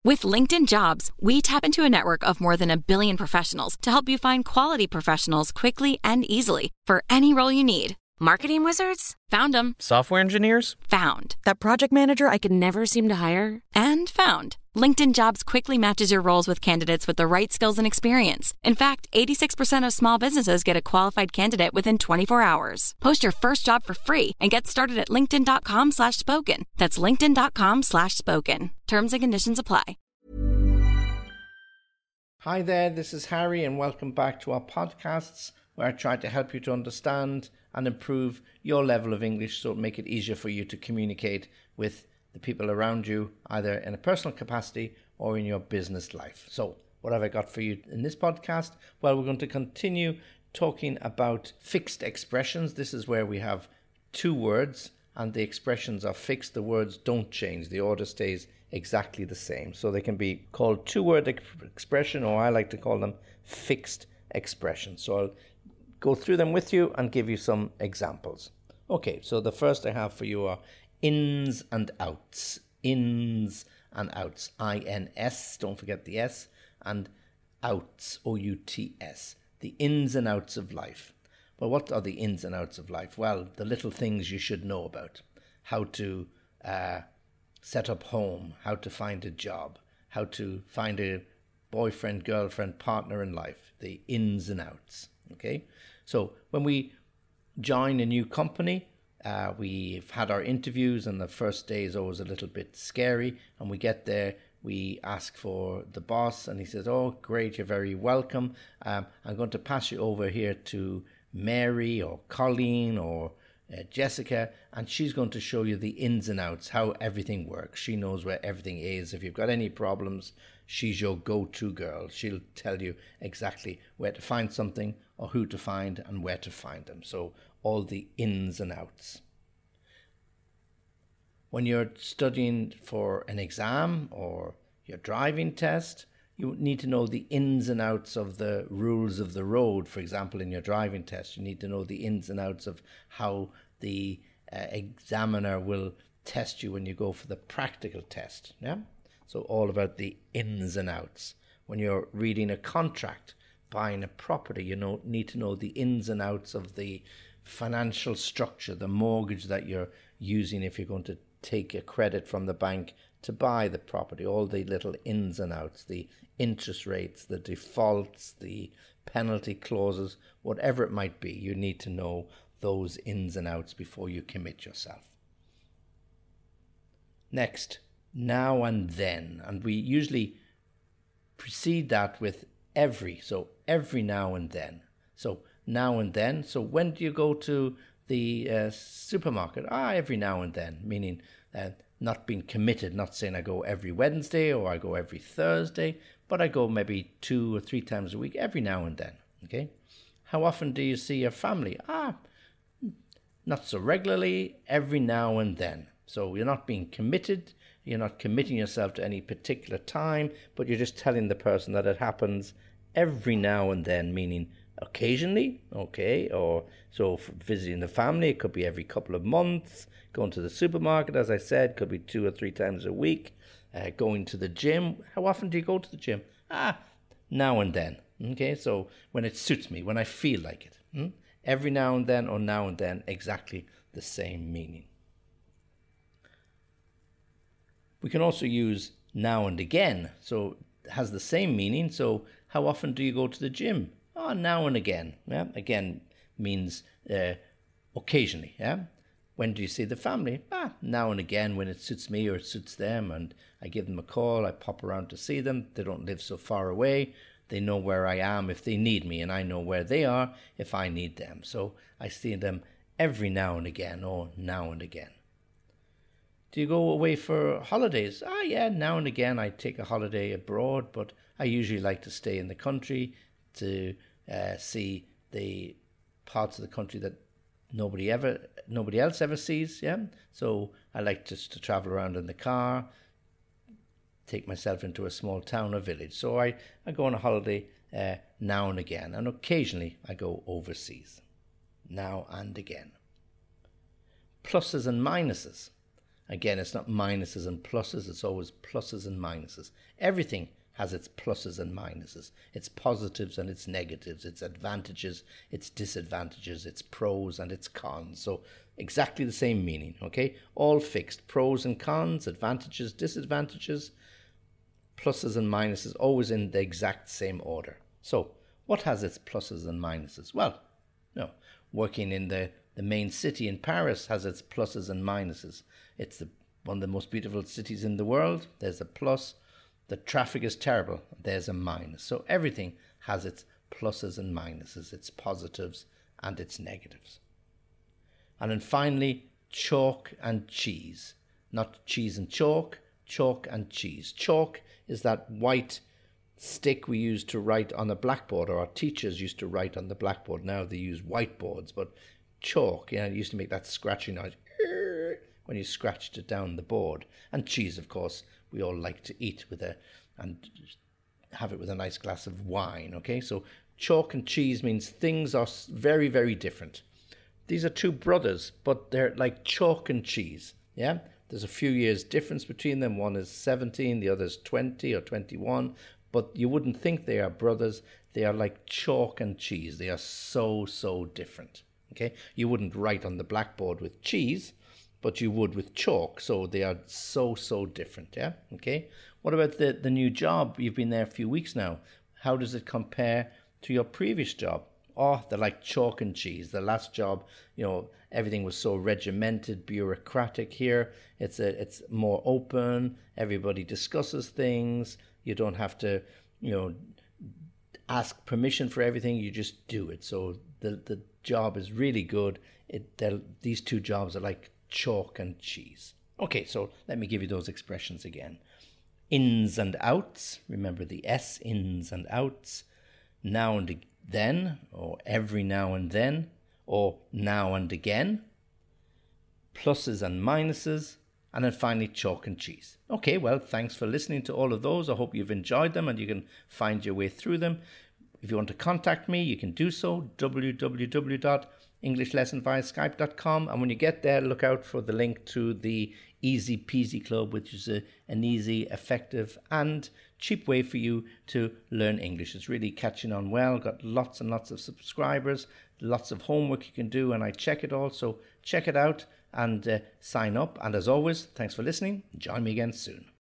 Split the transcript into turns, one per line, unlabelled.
With LinkedIn Jobs, we tap into a network of more than 1 billion professionals to help you find quality professionals quickly and easily for any role you need. Marketing wizards? Found them.
Software engineers?
Found. That project manager I could never seem to hire? And found. LinkedIn Jobs quickly matches your roles with candidates with the right skills and experience. In fact, 86% of small businesses get a qualified candidate within 24 hours. Post your first job for free and get started at linkedin.com/spoken. That's linkedin.com/spoken. Terms and conditions apply.
Hi there, this is Harry and welcome back to our podcasts where I try to help you to understand and improve your level of English so make it easier for you to communicate with the people around you, either in a personal capacity or in your business life. So what have I got for you in this podcast? Well, we're going to continue talking about fixed expressions. This is where we have two words and the expressions are fixed. The words don't change. The order stays exactly the same. So they can be called two-word expression, or I like to call them fixed expressions. So I'll go through them with you and give you some examples. Okay, so the first I have for you are ins and outs. Ins and outs. I-N-S, don't forget the S, and outs, O-U-T-S. The ins and outs of life. Well, what are the ins and outs of life? Well, the little things you should know about. How to set up home, how to find a job, how to find a boyfriend, girlfriend, partner in life. The ins and outs, okay? So when we join a new company, we've had our interviews and the first day is always a little bit scary. And we get there, we ask for the boss and he says, oh, great, you're very welcome. I'm going to pass you over here to Mary or Colleen or Jessica, and she's going to show you the ins and outs, how everything works. She knows where everything is. If you've got any problems, she's your go-to girl. She'll tell you exactly where to find something or who to find and where to find them. So all the ins and outs. When you're studying for an exam or your driving test, you need to know the ins and outs of the rules of the road. For example, in your driving test, you need to know the ins and outs of how the examiner will test you when you go for the practical test. Yeah? So all about the ins and outs. When you're reading a contract, buying a property, you need to know the ins and outs of the financial structure, the mortgage that you're using if you're going to take a credit from the bank to buy the property, all the little ins and outs, the interest rates, the defaults, the penalty clauses, whatever it might be, you need to know those ins and outs before you commit yourself. Next, now and then, and we usually precede that with every, so every now and then. So now and then, so when do you go to the supermarket? Every now and then, meaning not being committed, not saying I go every Wednesday or I go every Thursday, but I go maybe 2 or 3 times a week, every now and then, okay? How often do you see your family? Not so regularly, every now and then. So you're not being committed, you're not committing yourself to any particular time, but you're just telling the person that it happens every now and then, meaning occasionally, okay? Or so for visiting the family, it could be every couple of months. Going to the supermarket, as I said, could be 2 or 3 times a week. Going to the gym. How often do you go to the gym? Now and then. Okay, so when it suits me, when I feel like it. Every now and then or now and then, exactly the same meaning. We can also use now and again. So it has the same meaning. So how often do you go to the gym? Now and again. Yeah? Again means occasionally. Yeah. When do you see the family? Now and again when it suits me or it suits them, and I give them a call, I pop around to see them. They don't live so far away. They know where I am if they need me, and I know where they are if I need them. So I see them every now and again, or now and again. Do you go away for holidays? Yeah, now and again I take a holiday abroad, but I usually like to stay in the country to see the parts of the country that nobody else ever sees. Yeah, so I like just to travel around in the car, take myself into a small town or village. So I go on a holiday now and again, and occasionally I go overseas. Now and again. Pluses and minuses. Again, it's not minuses and pluses, it's always pluses and minuses. Everything has its pluses and minuses, its positives and its negatives, its advantages, its disadvantages, its pros and its cons. So exactly the same meaning, okay? All fixed, pros and cons, advantages, disadvantages, pluses and minuses, always in the exact same order. So what has its pluses and minuses? Well, no, working in the main city in Paris has its pluses and minuses. It's one of the most beautiful cities in the world. There's a plus. The traffic is terrible. There's a minus. So everything has its pluses and minuses, its positives and its negatives. And then finally, chalk and cheese. Not cheese and chalk and cheese. Chalk is that white stick we used to write on the blackboard, or our teachers used to write on the blackboard. Now they use whiteboards, but chalk, it used to make that scratching noise when you scratched it down the board. And cheese, of course, we all like to eat and have it with a nice glass of wine, okay? So chalk and cheese means things are very, very different. These are two brothers, but they're like chalk and cheese, yeah? There's a few years difference between them. One is 17, the other is 20 or 21, but you wouldn't think they are brothers. They are like chalk and cheese. They are so, so different, okay? You wouldn't write on the blackboard with cheese, but you would with chalk. So they are so, so different, yeah? Okay. What about the new job? You've been there a few weeks now. How does it compare to your previous job? Oh, they're like chalk and cheese. The last job, everything was so regimented, bureaucratic. Here, it's more open. Everybody discusses things. You don't have to, ask permission for everything. You just do it. So the job is really good. These two jobs are like chalk and cheese. Okay, so let me give you those expressions again. Ins and outs. Remember the S, ins and outs. Now and then, or every now and then, or now and again. Pluses and minuses. And then finally, chalk and cheese. Okay, well, thanks for listening to all of those. I hope you've enjoyed them and you can find your way through them. If you want to contact me, you can do so. www.englishlessonviaskype.com. And when you get there, look out for the link to the Easy Peasy Club, which is an easy, effective and cheap way for you to learn English. It's really catching on well. Got lots and lots of subscribers, lots of homework you can do, and I check it all. So check it out and sign up. And as always, thanks for listening. Join me again soon.